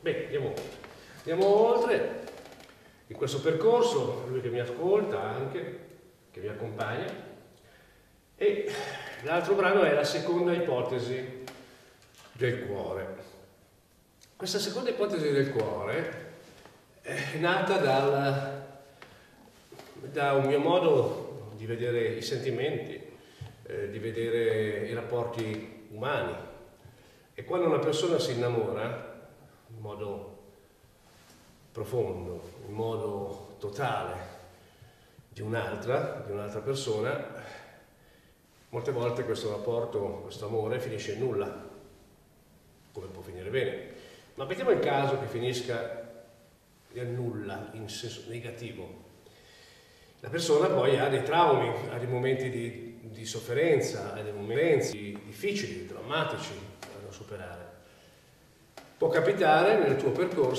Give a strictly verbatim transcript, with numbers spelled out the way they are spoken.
Bene, andiamo oltre. Andiamo oltre. In questo percorso, lui che mi ascolta anche, che mi accompagna, e l'altro brano è la seconda ipotesi del cuore. Questa seconda ipotesi del cuore è nata dal, da un mio modo di vedere i sentimenti, eh, di vedere i rapporti umani. E quando una persona si innamora in modo profondo, in modo totale di un'altra, di un'altra persona, molte volte questo rapporto, questo amore finisce in nulla, come può finire bene. Ma mettiamo il caso che finisca in nulla, in senso negativo. La persona poi ha dei traumi, ha dei momenti di, di sofferenza, ha dei momenti difficili, drammatici da superare. Può capitare nel tuo percorso